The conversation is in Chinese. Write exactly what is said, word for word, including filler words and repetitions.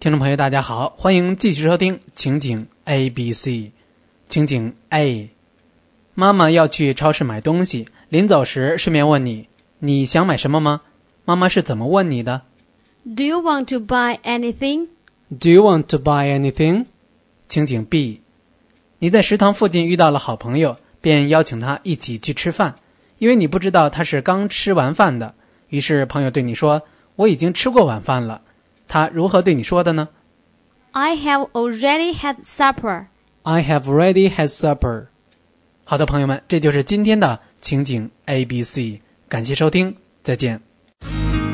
听众朋友大家好，欢迎继续收听情景 A B C。 情景 A， 妈妈要去超市买东西，临走时顺便问你，你想买什么吗？妈妈是怎么问你的？ Do you want to buy anything? Do you want to buy anything? 情景 B， 你在食堂附近遇到了好朋友，便邀请他一起去吃饭，因为你不知道他是刚吃完饭的，于是朋友对你说，我已经吃过晚饭了。他如何对你说的呢？ I have already had supper. I have already had supper. 好的朋友们，这就是今天的情景 A B C， 感谢收听，再见。